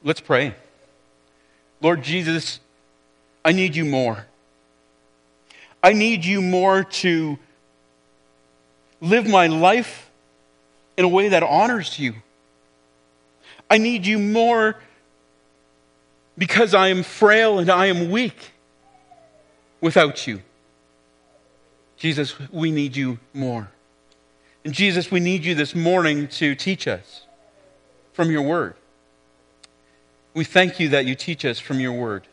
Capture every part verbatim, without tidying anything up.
Let's pray. Lord Jesus, I need you more. I need you more to live my life in a way that honors you. I need you more because I am frail and I am weak without you. Jesus, we need you more. And Jesus, we need you this morning to teach us from your word. We thank you that you teach us from your word.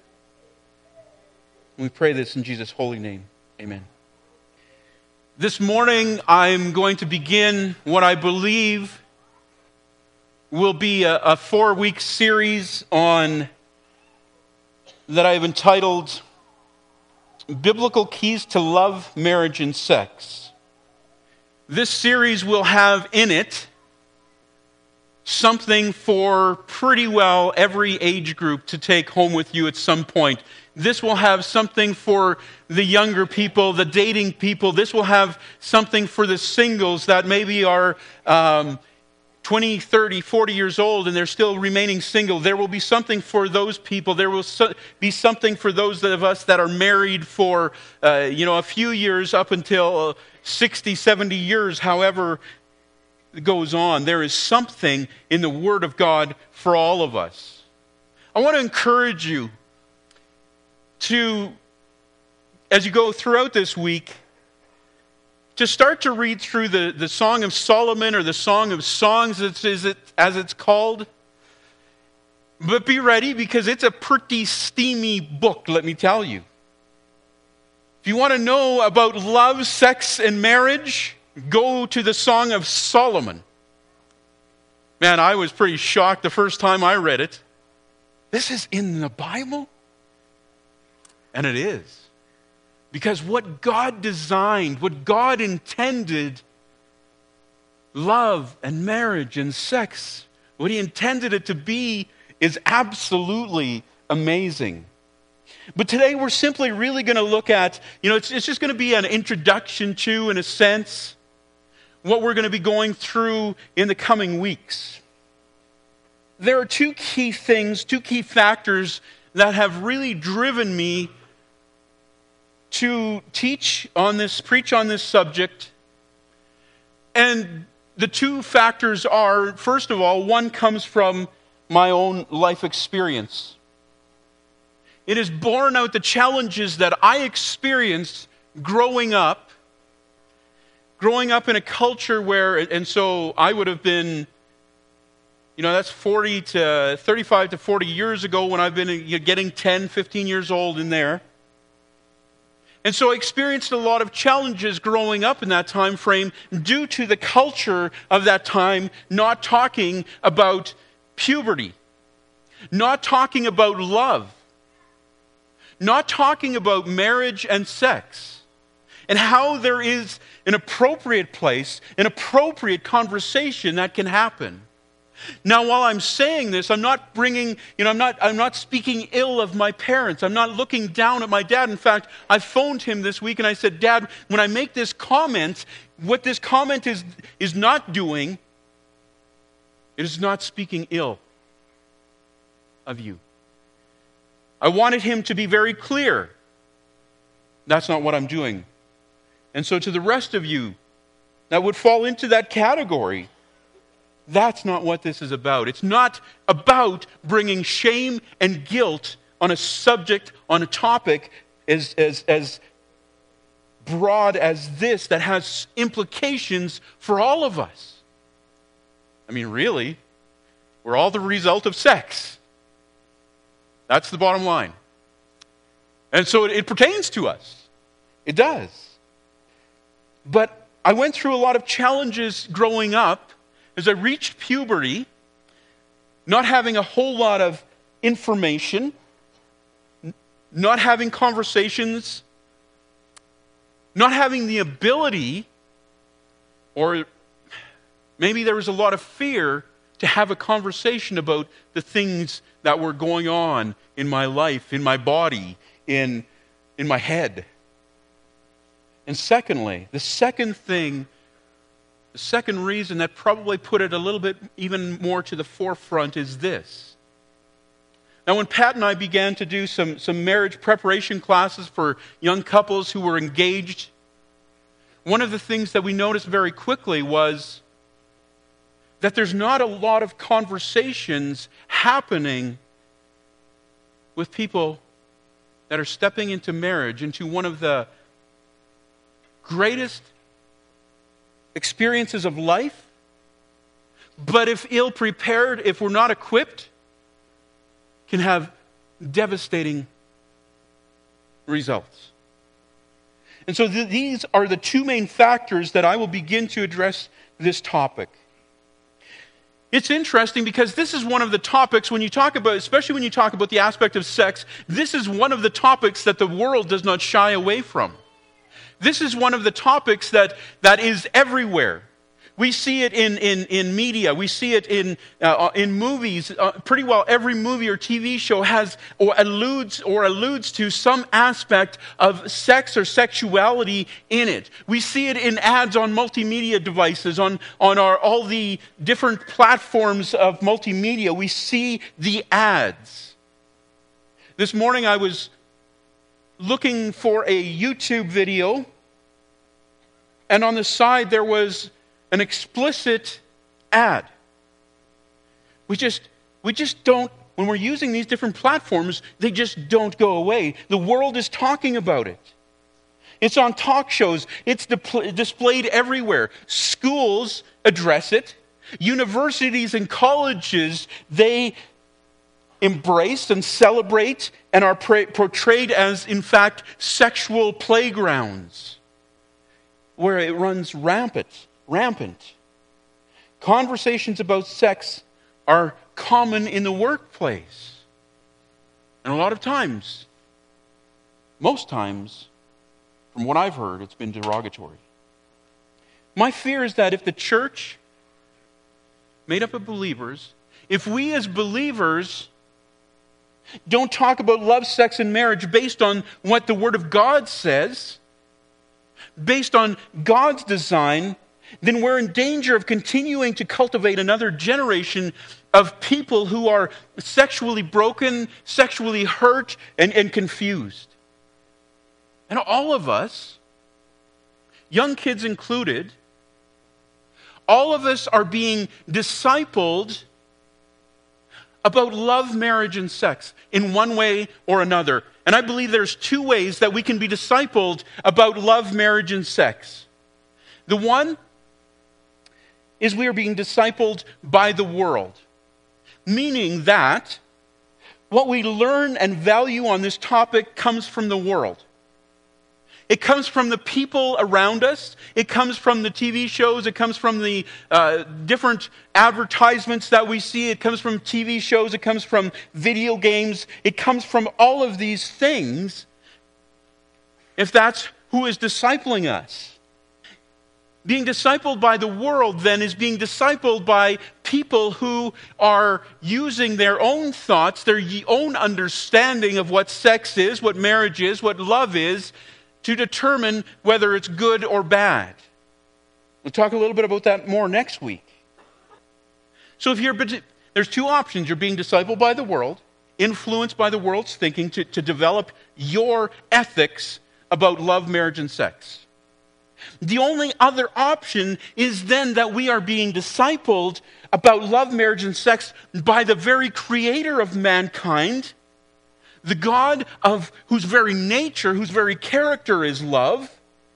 We pray this in Jesus' holy name. Amen. This morning, I'm going to begin what I believe will be a, a four-week series on that I've entitled Biblical Keys to Love, Marriage, and Sex. This series will have in it something for pretty well every age group to take home with you at some point. This will have something for the younger people, the dating people. This will have something for the singles that maybe are um, twenty, thirty, forty years old and they're still remaining single. There will be something for those people. There will so- be something for those of us that are married for uh, you know, a few years up until sixty, seventy years, however it goes on. There is something in the Word of God for all of us. I want to encourage you to, as you go throughout this week, to start to read through the, the Song of Solomon or the Song of Songs, as, is it, as it's called. But be ready, because it's a pretty steamy book, let me tell you. If you want to know about love, sex, and marriage, go to the Song of Solomon. Man, I was pretty shocked the first time I read it. This is in the Bible? And it is. Because what God designed, what God intended, love and marriage and sex, what He intended it to be, is absolutely amazing. But today we're simply really going to look at, you know, it's, it's just going to be an introduction to, in a sense, what we're going to be going through in the coming weeks. There are two key things, two key factors that have really driven me to teach on this, preach on this subject. And the two factors are, first of all, one comes from my own life experience. It is borne out the challenges that I experienced growing up, growing up in a culture where, and so I would have been, you know, that's forty to thirty-five to forty years ago when I've been you know, getting ten, fifteen years old in there. And so I experienced a lot of challenges growing up in that time frame due to the culture of that time not talking about puberty, not talking about love, not talking about marriage and sex, and how there is an appropriate place, an appropriate conversation that can happen. Now, while I'm saying this, I'm not bringing, you know, I'm not, I'm not speaking ill of my parents. I'm not looking down at my dad. In fact, I phoned him this week and I said, Dad, when I make this comment, what this comment is, is not doing, it is not speaking ill of you. I wanted him to be very clear. That's not what I'm doing. And so to the rest of you that would fall into that category, that's not what this is about. It's not about bringing shame and guilt on a subject, on a topic as, as, as broad as this that has implications for all of us. I mean, really, we're all the result of sex. That's the bottom line. And so it, it pertains to us. It does. But I went through a lot of challenges growing up as I reached puberty, not having a whole lot of information, not having conversations, not having the ability, or maybe there was a lot of fear to have a conversation about the things that were going on in my life, in my body, in, in my head. And secondly, the second thing, the second reason that probably put it a little bit even more to the forefront is this. Now, when Pat and I began to do some, some marriage preparation classes for young couples who were engaged, one of the things that we noticed very quickly was that there's not a lot of conversations happening with people that are stepping into marriage, into one of the greatest experiences of life, but if ill-prepared, if we're not equipped, can have devastating results. And so th- these are the two main factors that I will begin to address this topic. It's interesting because this is one of the topics when you talk about, especially when you talk about the aspect of sex, this is one of the topics that the world does not shy away from. This is one of the topics that, that is everywhere. We see it in, in, in media. We see it in, uh, in movies. Uh, pretty well every movie or T V show has or alludes or alludes to some aspect of sex or sexuality in it. We see it in ads on multimedia devices, on, on our, all the different platforms of multimedia. We see the ads. This morning I was looking for a YouTube video, and on the side there was an explicit ad. We just, we just don't, when we're using these different platforms, they just don't go away. The world is talking about it. It's on talk shows. It's di- displayed everywhere. Schools address it. Universities and colleges, they embrace and celebrate and are pra- portrayed as, in fact, sexual playgrounds where it runs rampant. Rampant. Conversations about sex are common in the workplace. And a lot of times, most times, from what I've heard, it's been derogatory. My fear is that if the church, made up of believers, if we as believers don't talk about love, sex, and marriage based on what the Word of God says, based on God's design, then we're in danger of continuing to cultivate another generation of people who are sexually broken, sexually hurt, and, and confused. And all of us, young kids included, all of us are being discipled about love, marriage, and sex in one way or another. And I believe there's two ways that we can be discipled about love, marriage, and sex. The one is we are being discipled by the world, meaning that what we learn and value on this topic comes from the world. It comes from the people around us. It comes from the T V shows. It comes from the uh, different advertisements that we see. It comes from T V shows. It comes from video games. It comes from all of these things, if that's who is discipling us. Being discipled by the world, then, is being discipled by people who are using their own thoughts, their own understanding of what sex is, what marriage is, what love is, to determine whether it's good or bad. We'll talk a little bit about that more next week. So if you're, there's two options. You're being discipled by the world, influenced by the world's thinking to, to develop your ethics about love, marriage, and sex. The only other option is then that we are being discipled about love, marriage, and sex by the very creator of mankind, the God of whose very nature, whose very character is love,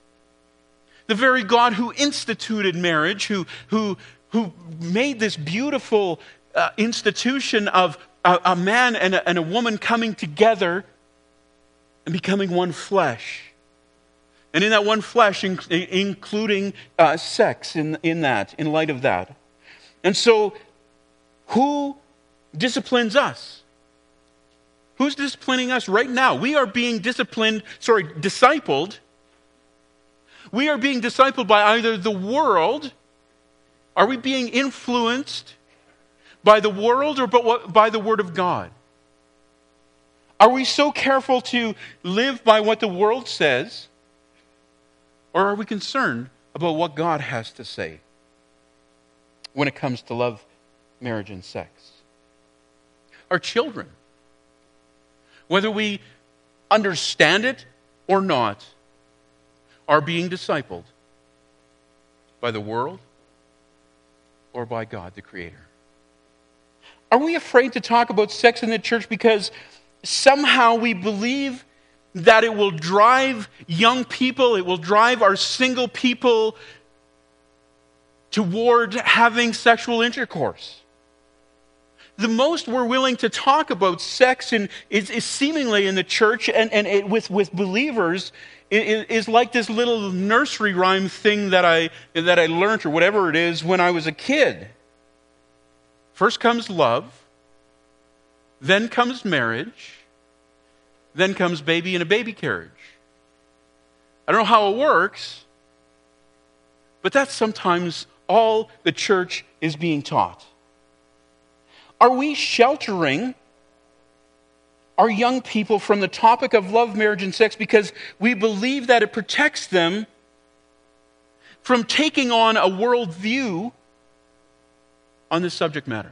the very God who instituted marriage, who, who, who made this beautiful uh, institution of a, a man and a, and a woman coming together and becoming one flesh. And in that one flesh, including uh, sex in, in that, in light of that. And so, who disciplines us? Who's disciplining us right now? We are being disciplined, sorry, discipled. We are being discipled by either the world. Are we being influenced by the world or by the Word of God? Are we so careful to live by what the world says? Or are we concerned about what God has to say when it comes to love, marriage, and sex? Our children whether we understand it or not, are being discipled by the world or by God, the Creator. Are we afraid to talk about sex in the church because somehow we believe that it will drive young people, it will drive our single people toward having sexual intercourse? The most we're willing to talk about sex in, is, is seemingly in the church and, and it, with, with believers is, is like this little nursery rhyme thing that I, that I learned or whatever it is when I was a kid. First comes love, then comes marriage, then comes baby in a baby carriage. I don't know how it works, but that's sometimes all the church is being taught. Are we sheltering our young people from the topic of love, marriage, and sex because we believe that it protects them from taking on a worldview on this subject matter?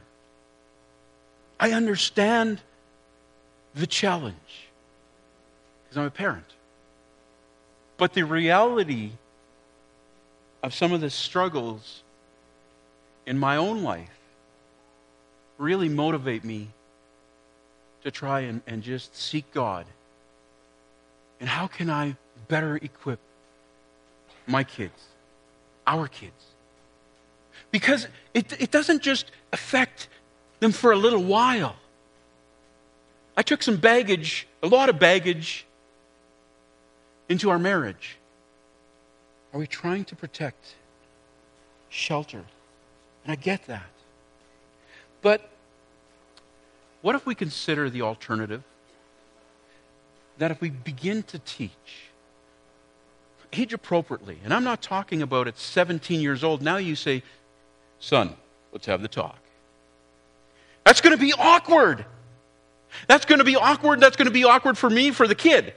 I understand the challenge because I'm a parent. But the reality of some of the struggles in my own life really motivate me to try and, and just seek God. And how can I better equip my kids, our kids? Because it, it doesn't just affect them for a little while. I took some baggage, a lot of baggage, into our marriage. Are we trying to protect, shelter? And I get that. But what if we consider the alternative? That if we begin to teach age appropriately, and I'm not talking about at seventeen years old, now you say, son, let's have the talk. That's going to be awkward. That's going to be awkward. That's going to be awkward for me, for the kid.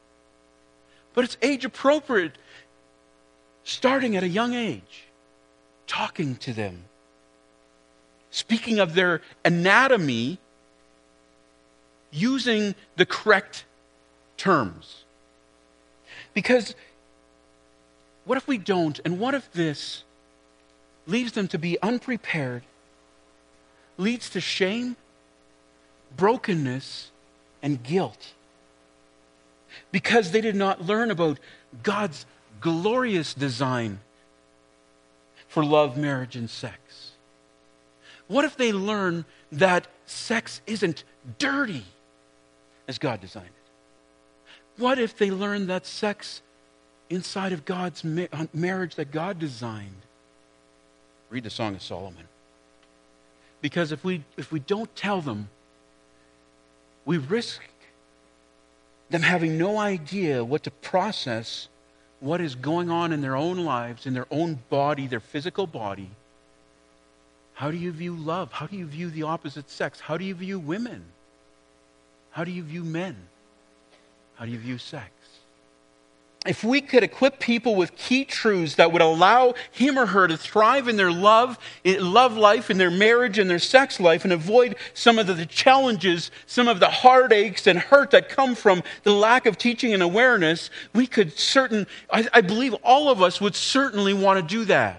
But it's age appropriate, starting at a young age, talking to them, speaking of their anatomy, using the correct terms. Because what if we don't, and what if this leaves them to be unprepared, leads to shame, brokenness, and guilt? Because they did not learn about God's glorious design for love, marriage, and sex. What if they learn that sex isn't dirty as God designed it? What if they learn that sex inside of God's ma- marriage that God designed? Read the Song of Solomon. Because if we if we don't tell them, we risk them having no idea what to process what is going on in their own lives, in their own body, their physical body. How do you view love? How do you view the opposite sex? How do you view women? How do you view men? How do you view sex? If we could equip people with key truths that would allow him or her to thrive in their love, in love life, in their marriage, and their sex life, and avoid some of the challenges, some of the heartaches and hurt that come from the lack of teaching and awareness, we could certain, I, I believe all of us would certainly want to do that.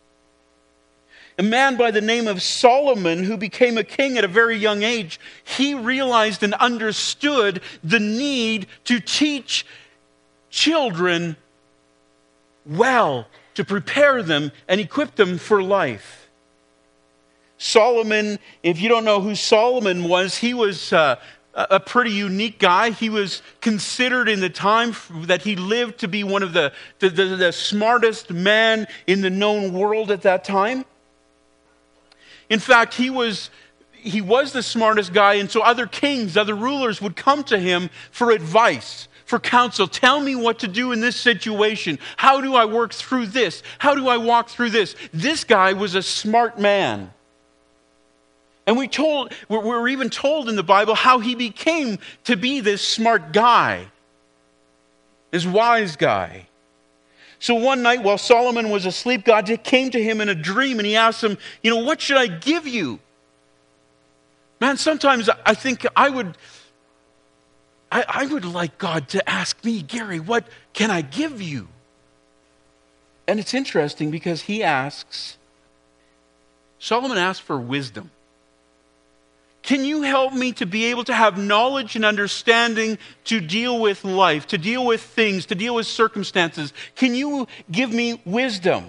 A man by the name of Solomon, who became a king at a very young age, he realized and understood the need to teach children well, to prepare them and equip them for life. Solomon, if you don't know who Solomon was, he was uh, a pretty unique guy. He was considered in the time that he lived to be one of the, the, the, the smartest men in the known world at that time. In fact, he was he was the smartest guy, and so other kings, other rulers would come to him for advice, for counsel. Tell me what to do in this situation. How do I work through this? How do I walk through this? This guy was a smart man. And we told, we're, we're even told in the Bible how he became to be this smart guy, this wise guy. So one night while Solomon was asleep, God came to him in a dream and he asked him, you know, what should I give you? Man, sometimes I think I would, I, I would like God to ask me, Gary, what can I give you? And it's interesting because he asks, Solomon asks for wisdom. Can you help me to be able to have knowledge and understanding to deal with life, to deal with things, to deal with circumstances? Can you give me wisdom?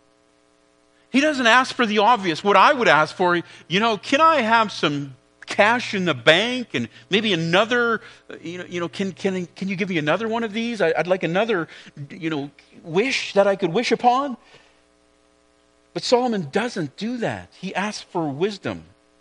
He doesn't ask for the obvious. What I would ask for, you know, can I have some cash in the bank and maybe another, you know, you know can can can you give me another one of these? I, I'd like another, you know, wish that I could wish upon. But Solomon doesn't do that. He asks for wisdom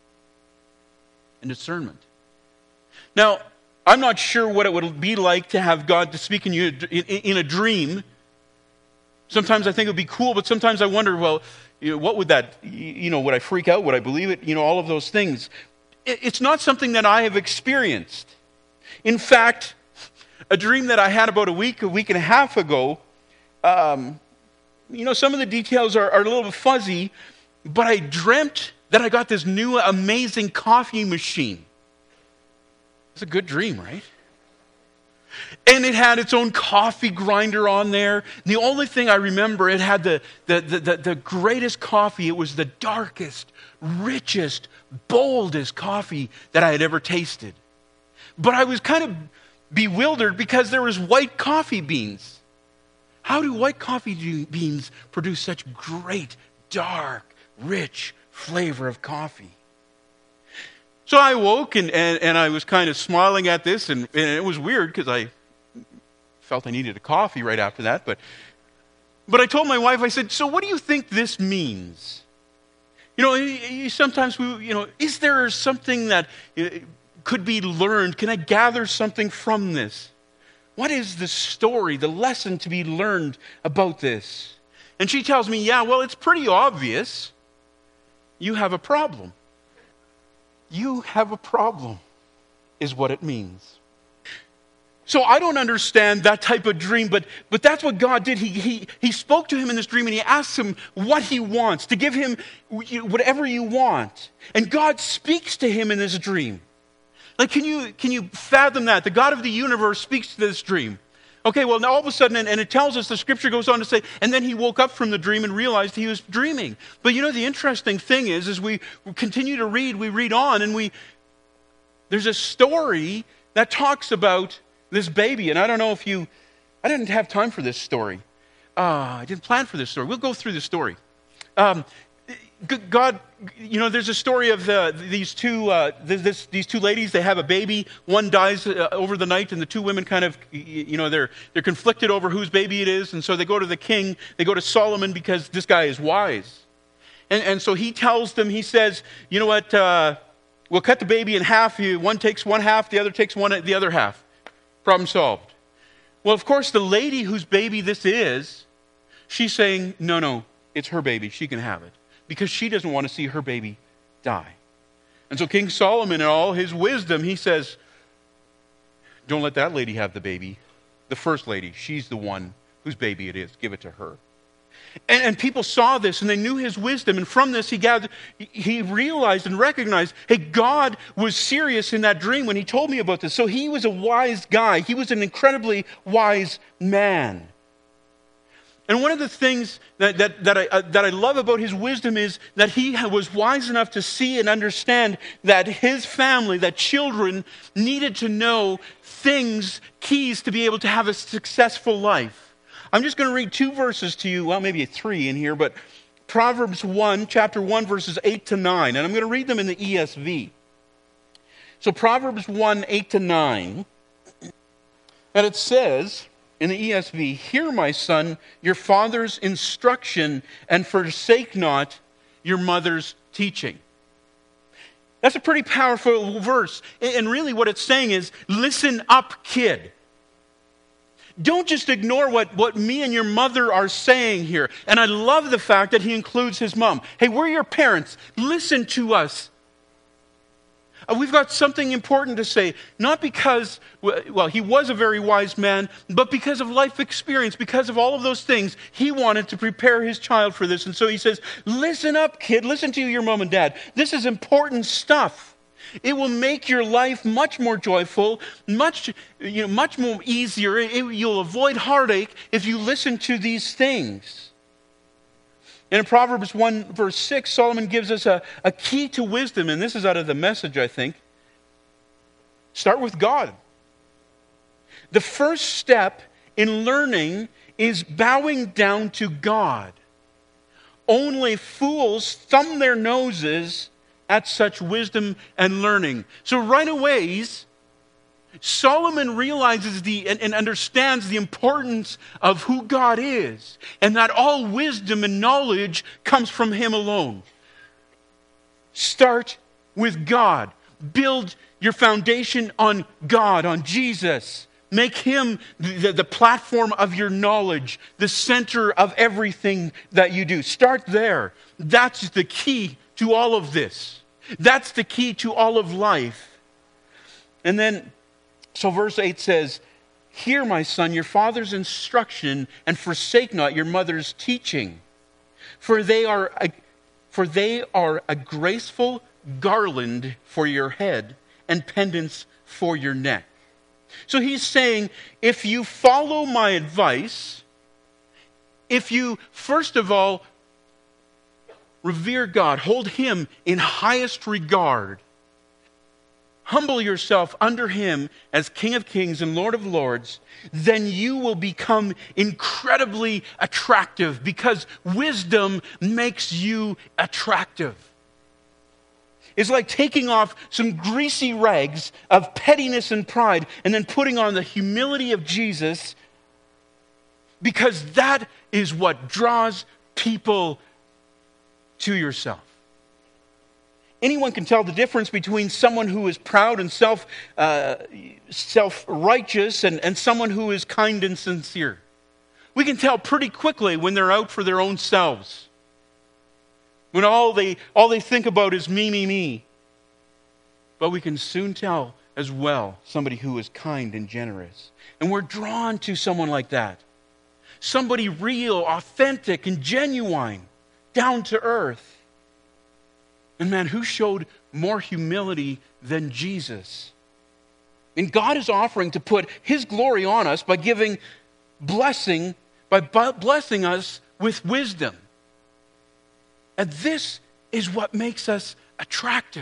and discernment. Now, I'm not sure what it would be like to have God to speak in you in, in a dream. Sometimes I think it would be cool, but sometimes I wonder, well, you know, what would that, you know, would I freak out? Would I believe it? You know, all of those things. It's not something that I have experienced. In fact, a dream that I had about a week, a week and a half ago, um, you know, some of the details are, are a little bit fuzzy, but I dreamt that I got this new amazing coffee machine. It's a good dream, right? And it had its own coffee grinder on there. The only thing I remember, it had the, the, the, the, the greatest coffee. It was the darkest, richest, boldest coffee that I had ever tasted. But I was kind of bewildered because there was white coffee beans. How do white coffee beans produce such great, dark, rich flavor of coffee? So I woke and, and, and I was kind of smiling at this, and, and it was weird because I felt I needed a coffee right after that. But, but I told my wife, I said, so what do you think this means? You know, sometimes we, you know, is there something that could be learned? Can I gather something from this? What is the story, the lesson to be learned about this? And she tells me, yeah, well, it's pretty obvious. You have a problem. You have a problem, is what it means. So I don't understand that type of dream, but, but that's what God did. He, he, he spoke to him in this dream, and he asked him what he wants, to give him whatever you want. And God speaks to him in this dream. Like, can you, can you fathom that? The God of the universe speaks to this dream. Okay, well, now all of a sudden, and, and it tells us, the scripture goes on to say, and then he woke up from the dream and realized he was dreaming. But you know, the interesting thing is, as we continue to read, we read on, and we, there's a story that talks about this baby. And I don't know if you, I didn't have time for this story. Uh, I didn't plan for this story. We'll go through the story. Um, God, you know, there's a story of uh, these two uh, this, these two ladies. They have a baby. One dies uh, over the night, and the two women kind of, you know, they're they're conflicted over whose baby it is. And so they go to the king. They go to Solomon because this guy is wise. And and so he tells them. He says, you know what? Uh, we'll cut the baby in half. One takes one half. The other takes one the other half. Problem solved. Well, of course, the lady whose baby this is, she's saying, no, no, it's her baby. She can have it. Because she doesn't want to see her baby die. And so King Solomon, in all his wisdom, he says, don't let that lady have the baby. The first lady, she's the one whose baby it is. Give it to her. And, and people saw this, and they knew his wisdom. And from this, he gathered, he realized and recognized, hey, God was serious in that dream when he told me about this. So he was a wise guy. He was an incredibly wise man. And one of the things that, that, that, I, uh, that I love about his wisdom is that he was wise enough to see and understand that his family, that children needed to know things, keys to be able to have a successful life. I'm just going to read two verses to you, well, maybe three in here, but Proverbs one, chapter one, verses eight to nine. And I'm going to read them in the E S V. So Proverbs one, eight to nine. And it says in the E S V, hear, my son, your father's instruction, and forsake not your mother's teaching. That's a pretty powerful verse. And really what it's saying is, listen up, kid. Don't just ignore what, what me and your mother are saying here. And I love the fact that he includes his mom. Hey, we're your parents. Listen to us. We've got something important to say, not because, well, he was a very wise man, but because of life experience, because of all of those things, he wanted to prepare his child for this. And so he says, listen up, kid, listen to your mom and dad. This is important stuff. It will make your life much more joyful, much, you know, much more easier. It, you'll avoid heartache if you listen to these things. And in Proverbs one, verse six, Solomon gives us a, a key to wisdom, and this is out of the Message, I think. Start with God. The first step in learning is bowing down to God. Only fools thumb their noses at such wisdom and learning. So right away, Solomon realizes the and, and understands the importance of who God is, and that all wisdom and knowledge comes from him alone. Start with God. Build your foundation on God, on Jesus. Make him the, the platform of your knowledge, the center of everything that you do. Start there. That's the key to all of this. That's the key to all of life. And then, so verse eight says, "Hear, my son, your father's instruction, and forsake not your mother's teaching. For they are a, for they are a graceful garland for your head, and pendants for your neck." So he's saying, if you follow my advice, if you, first of all, revere God, hold him in highest regard, humble yourself under him as King of Kings and Lord of Lords, then you will become incredibly attractive, because wisdom makes you attractive. It's like taking off some greasy rags of pettiness and pride and then putting on the humility of Jesus, because that is what draws people to yourself. Anyone can tell the difference between someone who is proud and self, uh, self-righteous and, and someone who is kind and sincere. We can tell pretty quickly when they're out for their own selves. When all they, all they think about is me, me, me. But we can soon tell as well somebody who is kind and generous. And we're drawn to someone like that. Somebody real, authentic, and genuine, down to earth. And man, who showed more humility than Jesus? And God is offering to put his glory on us by giving blessing, by blessing us with wisdom. And this is what makes us attractive.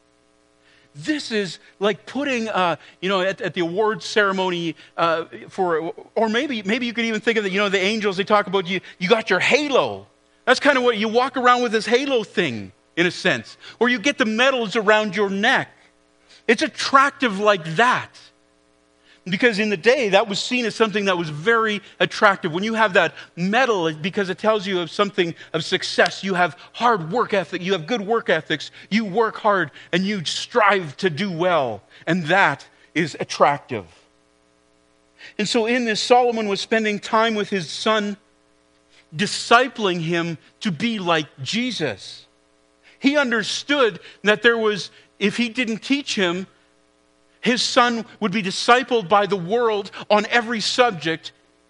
This is like putting, uh, you know, at, at the awards ceremony uh, for, or maybe maybe you could even think of the, you know, the angels. They talk about you. You got your halo. That's kind of what you walk around with, this halo thing, in a sense, or you get the medals around your neck. It's attractive like that. Because in the day, that was seen as something that was very attractive. When you have that medal, because it tells you of something of success, you have hard work ethic, you have good work ethics, you work hard, and you strive to do well. And that is attractive. And so in this, Solomon was spending time with his son, discipling him to be like Jesus. He understood that there was, if he didn't teach him, his son would be discipled by the world on every subject.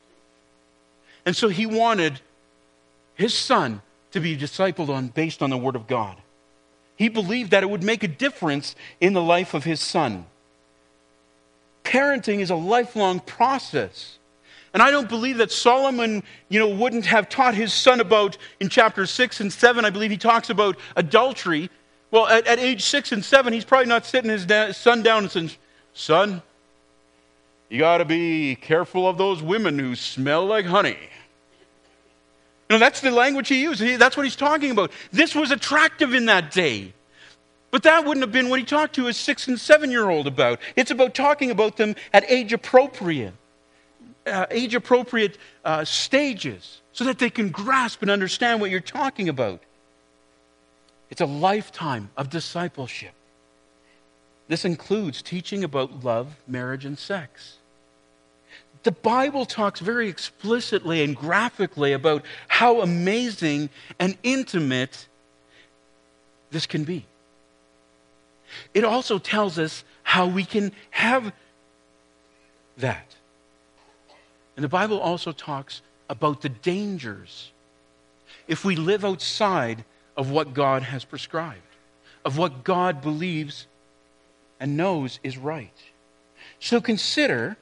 And so he wanted his son to be discipled on based on the Word of God. He believed that it would make a difference in the life of his son. Parenting is a lifelong process. And I don't believe that Solomon, you know, wouldn't have taught his son about, in chapter six and seven, I believe he talks about adultery. Well, at, at age six and seven, he's probably not sitting his da- son down and saying, "Son, you got to be careful of those women who smell like honey." You know, that's the language he used. He, that's what he's talking about. This was attractive in that day. But that wouldn't have been what he talked to his six and seven-year-old about. It's about talking about them at age-appropriate, uh, age-appropriate uh, stages, so that they can grasp and understand what you're talking about. It's a lifetime of discipleship. This includes teaching about love, marriage, and sex. The Bible talks very explicitly and graphically about how amazing and intimate this can be. It also tells us how we can have that. And the Bible also talks about the dangers if we live outside of what God has prescribed, of what God believes and knows is right. So consider,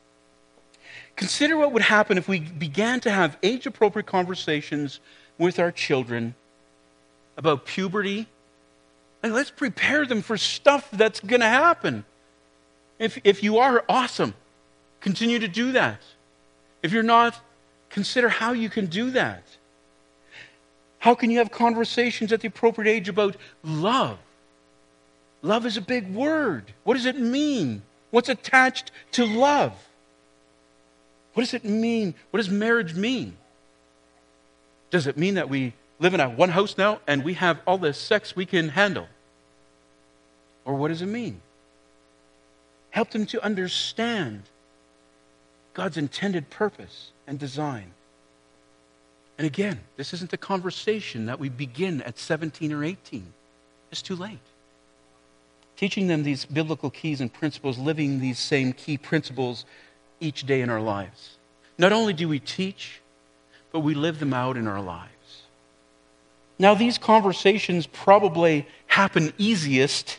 consider what would happen if we began to have age-appropriate conversations with our children about puberty. Like, let's prepare them for stuff that's going to happen. If, if you are, awesome. Continue to do that. If you're not, consider how you can do that. How can you have conversations at the appropriate age about love? Love is a big word. What does it mean? What's attached to love? What does it mean? What does marriage mean? Does it mean that we live in a one house now and we have all the sex we can handle? Or what does it mean? Help them to understand God's intended purpose and design. And again, this isn't a conversation that we begin at seventeen or eighteen. It's too late. Teaching them these biblical keys and principles, living these same key principles each day in our lives. Not only do we teach, but we live them out in our lives. Now, these conversations probably happen easiest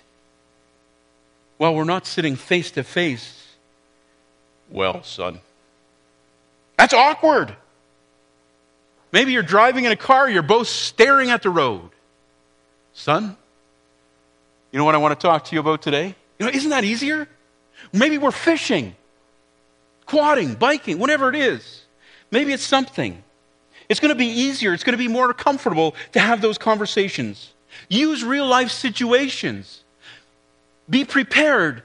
while we're not sitting face to face. Well, son, that's awkward. Maybe you're driving in a car, you're both staring at the road. Son, you know what I want to talk to you about today? You know, isn't that easier? Maybe we're fishing, quadding, biking, whatever it is. Maybe it's something. It's going to be easier. It's going to be more comfortable to have those conversations. Use real life situations. Be prepared.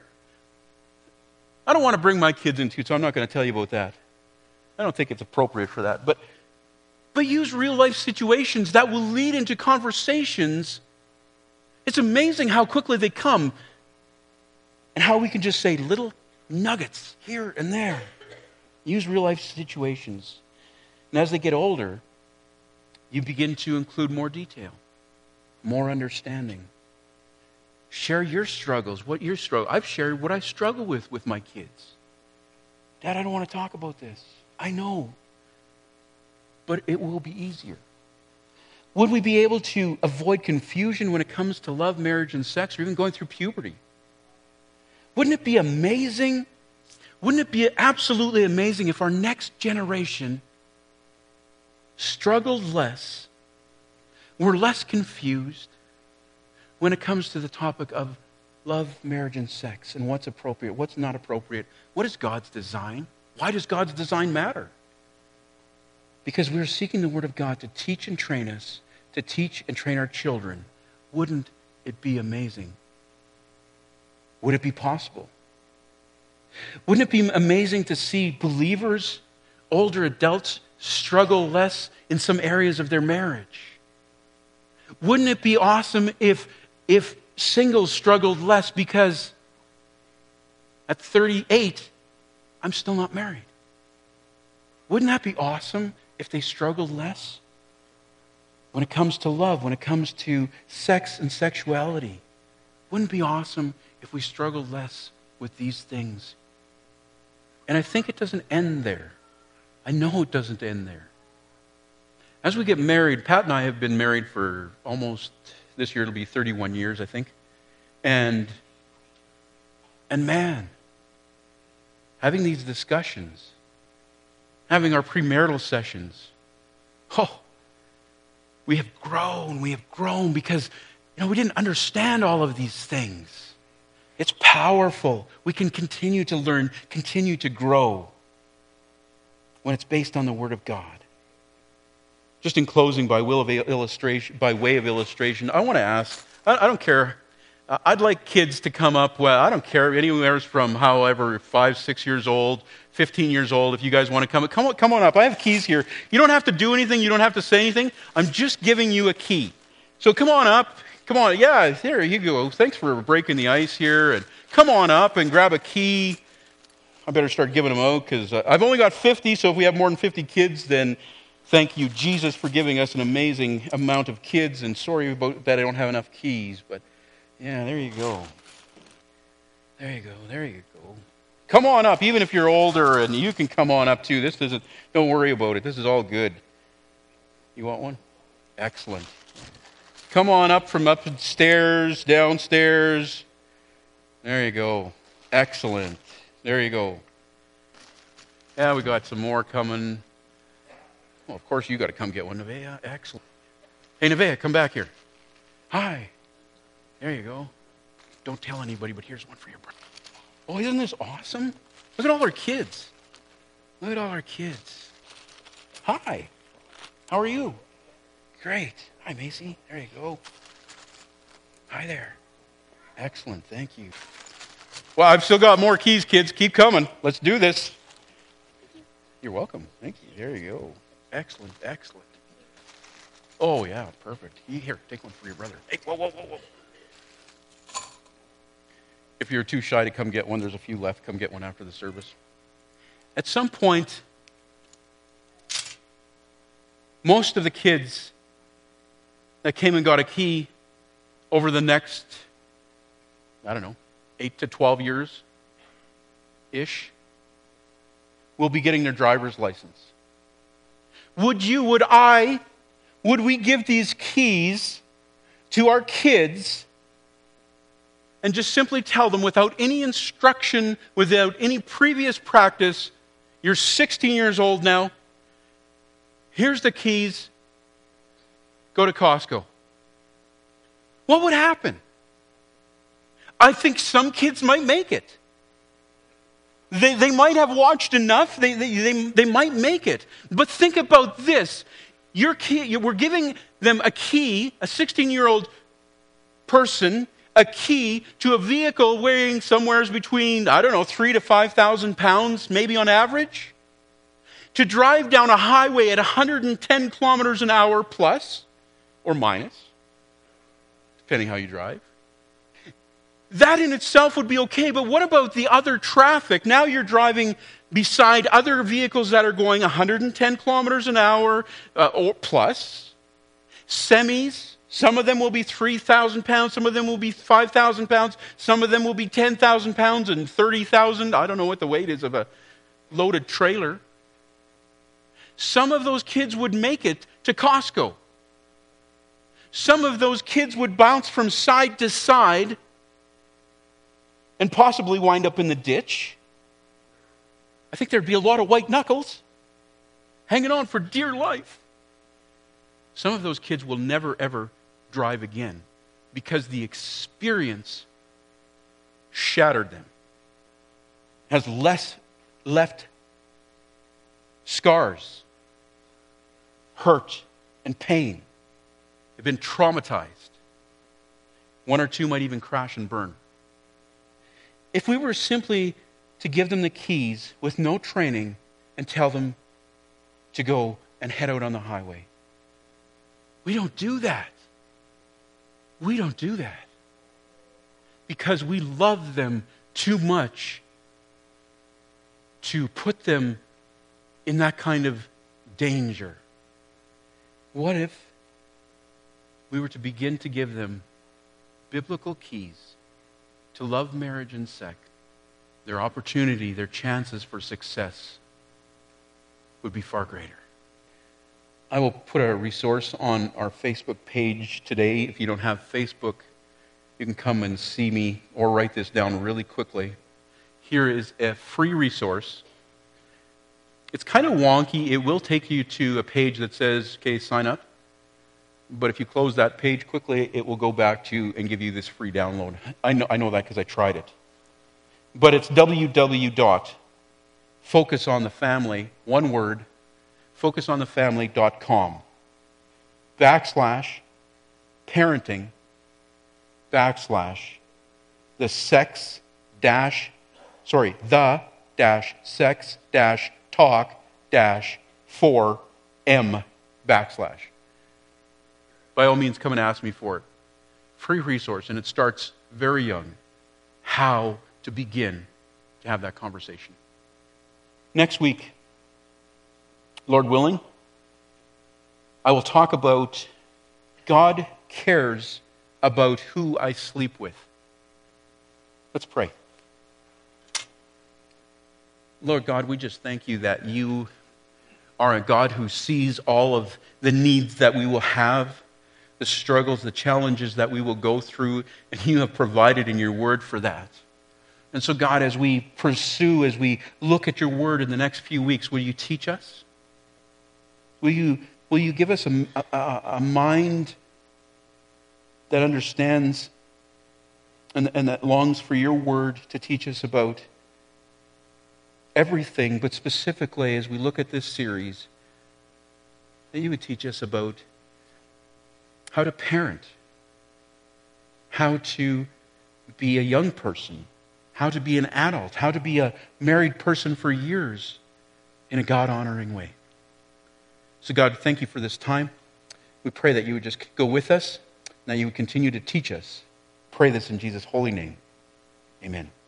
I don't want to bring my kids into it, so I'm not going to tell you about that. I don't think it's appropriate for that. But, but use real life situations that will lead into conversations. It's amazing how quickly they come and how we can just say little nuggets here and there. Use real life situations. And as they get older, you begin to include more detail, more understanding. Share your struggles, what your struggle. I've shared what I struggle with with my kids. Dad, I don't want to talk about this. I know. But it will be easier. Would we be able to avoid confusion when it comes to love, marriage, and sex, or even going through puberty? Wouldn't it be amazing? Wouldn't it be absolutely amazing if our next generation struggled less, were less confused when it comes to the topic of love, marriage, and sex, and what's appropriate, what's not appropriate? What is God's design? Why does God's design matter? Because we're seeking the Word of God to teach and train us, to teach and train our children. Wouldn't it be amazing? Would it be possible? Wouldn't it be amazing to see believers, older adults, struggle less in some areas of their marriage? Wouldn't it be awesome if, if singles struggled less because at thirty-eight, I'm still not married? Wouldn't that be awesome if they struggled less? When it comes to love, when it comes to sex and sexuality, wouldn't it be awesome if we struggled less with these things? And I think it doesn't end there. I know it doesn't end there. As we get married, Pat and I have been married for almost, this year it'll be thirty-one years, I think. And, and man, having these discussions, having our premarital sessions, oh, we have grown, we have grown because, you know, we didn't understand all of these things. It's powerful. We can continue to learn, continue to grow when it's based on the Word of God. Just in closing, by will of illustration, by way of illustration, I want to ask, I, I don't care, uh, I'd like kids to come up, well, I don't care, anywhere from however, five, six years old, fifteen years old, if you guys want to come, come, come on up. I have keys here. You don't have to do anything, you don't have to say anything. I'm just giving you a key. So come on up, come on, yeah, there you go. Thanks for breaking the ice here, and come on up and grab a key. I better start giving them out because uh, I've only got fifty, so if we have more than fifty kids, then thank you, Jesus, for giving us an amazing amount of kids, and sorry about that I don't have enough keys, but yeah, there you go. There you go, there you go. Come on up, even if you're older, and you can come on up too. This isn't, don't worry about it. This is all good. You want one? Excellent. Come on up from upstairs, downstairs. There you go. Excellent. There you go. Yeah, we got some more coming. Well, of course, you got to come get one, Nevaeh. Excellent. Hey, Nevaeh, come back here. Hi. There you go. Don't tell anybody, but here's one for your brother. Oh, isn't this awesome? Look at all our kids. Look at all our kids. Hi. How are you? Great. Hi, Macy. There you go. Hi there. Excellent. Thank you. Well, I've still got more keys, kids. Keep coming. Let's do this. You're welcome. Thank you. There you go. Excellent. Excellent. Oh, yeah. Perfect. Here, take one for your brother. Hey, whoa, whoa, whoa, whoa. If you're too shy to come get one, there's a few left. Come get one after the service. At some point, most of the kids that came and got a key over the next, I don't know, eight to twelve years-ish, will be getting their driver's license. Would you, would I, would we give these keys to our kids and just simply tell them without any instruction, without any previous practice, you're sixteen years old now, here's the keys, go to Costco? What would happen? I think some kids might make it. They, they might have watched enough. They, they, they, they might make it. But think about this. Your key, we're giving them a key, a sixteen-year-old person, a key to a vehicle weighing somewhere between, I don't know, three to five thousand pounds, maybe on average, to drive down a highway at one hundred ten kilometers an hour plus or minus, depending how you drive. That in itself would be okay, but what about the other traffic? Now you're driving beside other vehicles that are going one hundred ten kilometers an hour uh, or plus. Semis, some of them will be three thousand pounds, some of them will be five thousand pounds, some of them will be ten thousand pounds and thirty thousand. I don't know what the weight is of a loaded trailer. Some of those kids would make it to Costco. Some of those kids would bounce from side to side and possibly wind up in the ditch. I think there'd be a lot of white knuckles hanging on for dear life. Some of those kids will never, ever drive again because the experience shattered them, has less left scars, hurt, and pain. They've been traumatized. One or two might even crash and burn. If we were simply to give them the keys with no training and tell them to go and head out on the highway, we don't do that. We don't do that because we love them too much to put them in that kind of danger. What if we were to begin to give them biblical keys to love, marriage, and sex? Their opportunity, their chances for success would be far greater. I will put a resource on our Facebook page today. If you don't have Facebook, you can come and see me or write this down really quickly. Here is a free resource. It's kind of wonky. It will take you to a page that says, okay, sign up. But if you close that page quickly, it will go back to and give you this free download. I know, I know that because I tried it. But it's www.focusonthefamily, one word, focusonthefamily.com backslash parenting backslash the sex dash, sorry, the dash sex dash talk dash four M backslash. By all means, come and ask me for it. Free resource, and it starts very young. How to begin to have that conversation. Next week, Lord willing, I will talk about God cares about who I sleep with. Let's pray. Lord God, we just thank you that you are a God who sees all of the needs that we will have, the struggles, the challenges that we will go through, and you have provided in your word for that. And so, God, as we pursue, as we look at your word in the next few weeks, will you teach us? Will you, will you give us a, a, a mind that understands and, and that longs for your word to teach us about everything, but specifically as we look at this series, that you would teach us about how to parent, how to be a young person, how to be an adult, how to be a married person for years in a God-honoring way. So God, thank you for this time. We pray that you would just go with us, and that you would continue to teach us. Pray this in Jesus' holy name. Amen.